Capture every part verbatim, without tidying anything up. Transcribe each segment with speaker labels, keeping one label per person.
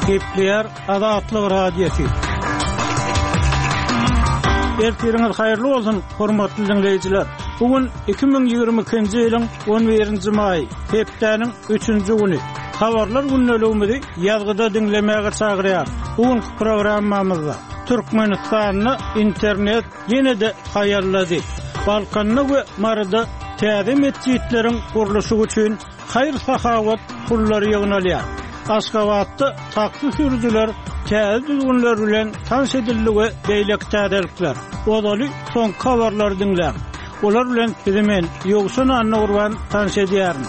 Speaker 1: Gepler Azatlyk radiosu. Ertiriniz hayırlı olsun, hormatly dinleyijiler. Bugün iki bin ýygrimi ikinji ýylyň on birinji maý, hepdeniň üçünji güni. Habarlar günnäligimizi ýazgyda dinlemäge çagyrýar. Bugün programmamyzda Türkmenistanyny internet ýene-de haýallady. Balkanyny we Marada täze mescitleriň gurulşy üçin hayır sahawat pullary ýygnalýar. Aşgabatda taksy sürüjiler täze düzgünler bilen tanış edildi we beýlek täzelikler. Odaly son habarlar dinlär. Olar bilen hemen ýogsun anna urban tanış edýärmi?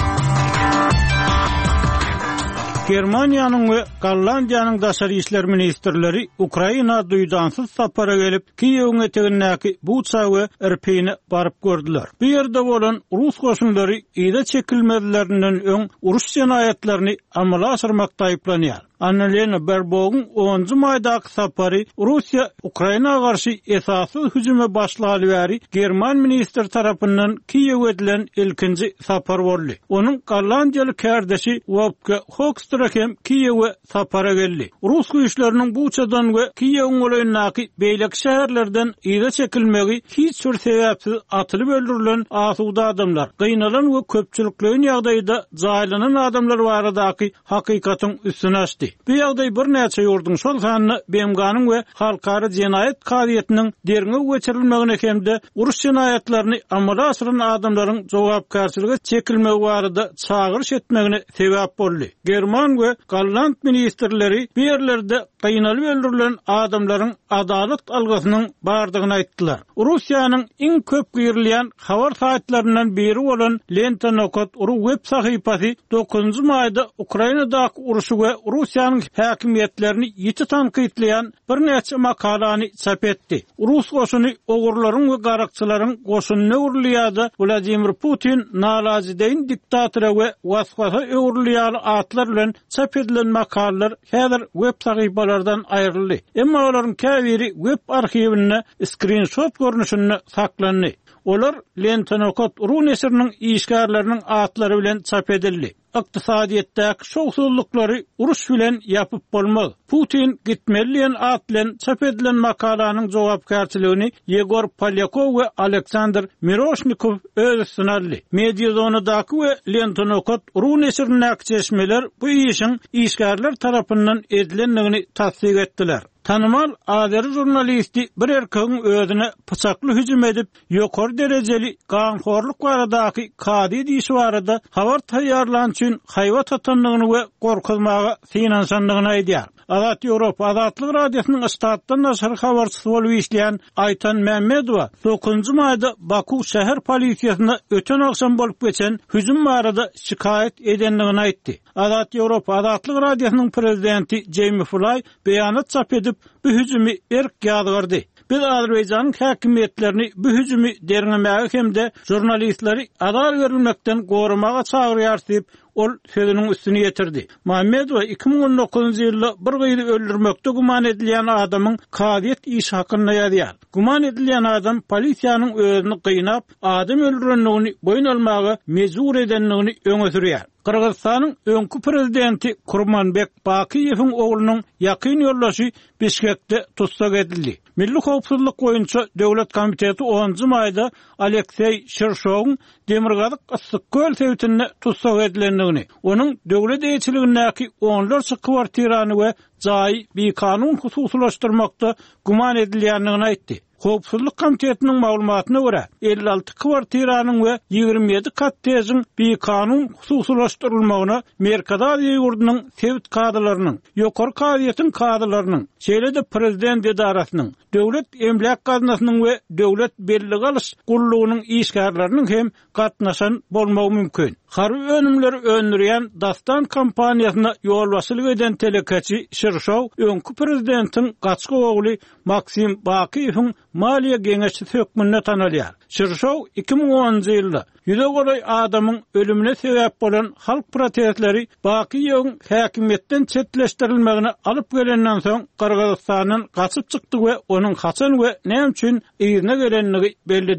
Speaker 1: Germaniýanyň we Gollandiýanyň daşary işler ministrleri Ukraina duýdansyz sapara gelip Kiýewiň etegindäki Buça we Irpini baryp gördüler. Bu ýerde bolan Rus goşunlary ýa-da çekilmezlerinden öň uruş jenaýatlaryny amala aşyrmakda aýplanýar. Annalena Baerbock'un onuncu maýdaky sapary Russiýa Ukraina garşy esasy hüjüme başlaly bäri German minister tarapyndan Kiýew edilen ilkinji sapar boldy. Onuň Gollandiýaly kärdeşi Wopke Hoekstra hem Kiýewe sapara geldi. Rus güýçleriniň Buçadan we Kiýewiň olaýyndaky beýlek şäherlerden ýa-da çekilmegi hiç bir sebäpsiz atylyp öldürilen asuda adamlar, gıynalan we köpçülikliň ýagdaýynda jaýlanan adamlar baradaky hakykatyň üstüne açdy. Bu ýagdaý bir näçe ýurdun şol sanyny B M G'nyň we halkary jenaýat kadiýetiniň derine geçirilmegine hemde uruş jenaýatlaryny amala aşyran adamlaryň jogapkärçiligi çekilmegi barada çagyryş etmegine sebäp boldy. German we Golland ministrleri bir ýerlerde gıynalyp öldürilen adamlaryň adalet algysynyň bardygyny aýtdylar. Russiýanyň iň köp girilýän habar saýtlarynyň biri bolan Lenta Nokot uru web sahypasy dokuzunju maýda Ukrainadaky uruşy we Russiýanyň häkimiýetlerini ýiti tanqidleýän bir näçe makalany çap etdi. Rus goşuny ogurlaryň we garakçylaryň goşunyna urulýardy. Vladimir Putin nalazideýin diktatory we waswasa öwrülýär atlar bilen çap edilen makalalar häzir web sahypalardan aýryldy. Emma olaryň käbiri web arhiwine screenshot görnüşinde saklandy. Olar Lenta Nokot uru nesiriniň işgärleriniň atlary bilen çap edildi. Iqtisadiýetdäki şowsuzlyklary uruş bilen ýapyp bolmaz. Putin gitmeliýän at bilen çap edilen makalanyň jogapkärçiligini Yegor Polyakov we Aleksandr Miroshnikov öz üstüne aldy. Mediazonadaky we Lenta Nokot uru nesiriniň çeşmeler bu işiň işgärler tarapyndan edilenligini tasdik etdiler. Tanımal Azeri jurnalisti bir erkeğin özüne pıçaklı hücum edip yokor dereceli ganhorluk baradaky kadi dişi barada habar taýýarlan üçin hayvat atanlygyny we gorkuzmaga finansanlygyny aýdýar. Azat Ýewropa Azatlyk radiosynyň istatdan naşary habarçysy bolup işleýän Aytan Mehmedowa dokuzunju maýda Baku şäher polisiýasyna öten akşam bolup geçen hüjüm barada şikayet edenligini aýtdy. Azat Ýewropa Azatlyk radiosynyň prezidenti Jamie Fly beýanat çap edip bu hüjümi erk ýazgyrdy. Biz Azerbaýjanyň häkimiýetlerini bu hüjümi dernemäge hemde jurnalistleri adal berilmekden gorumaga çagyrýar diýip ol sözüniň üstüne ýetirdi. Mehmedow iki bin on dokuzunju ýylda bir gyýdy öldürmekde guman edilýän adamyň kadiýet işi hakyna ýazýar. Guman edilýän adam polisiýanyň özüni gynap, adam öldürenligini boyun almagy mejbur edenligini öňe sürýär. Kırgızstanyň öňkü prezidenti Kurmanbek Bakiýewiň oglunyň ýakyn ýoldaşy Bişkekde tutsak edildi. Milli Howpsuzlyk boýunça Döwlet Komiteti onuncu maýda Aleksey Şirşowyň Demirgazyk Yssyk-Göl sewtine tutsak edilenligini, onuň döwlet eýçiligindäki onlarça kwartirany we jaý bir kanun hususlaşdyrmakda guman edilýänligini aýtdy. Howpsuzlyk Komitetiniň maglumatyna görä, elli alty kwartiranyň we ýygrimi ýedi kattejiň bir kanun hususlaşdyrylmagyna Merkada ýurdunyň sewt kadrlarynyň, ýokary kadiýetiň kadrlarynyň, şeýle-de prezident edarasynyň, döwlet emlak gaznasynyň we döwlet belli alyş gullugynyň işgärleriniň hem gatnaşan bolmagy mümkin. Harby önümleri öndürýän Dastan kampaniýasyna ýolbaşçylyk eden telekeçi Şirşow öňkü prezidentiň gaçky ogly Maksim Bakiýewiň maliýe geňeşçi hökmüne tanalýar. Şirşow iki bin onuncu ýylda ýüze golaý adamyň ölümine sebäp bolan halk protestleri Bakiýewiň häkimetden çetleşdirilmegine alyp gelenden soň Kyrgyzstanyň gaçyp çykdy we onuň haçan we näme üçin ýerine gelenligi belli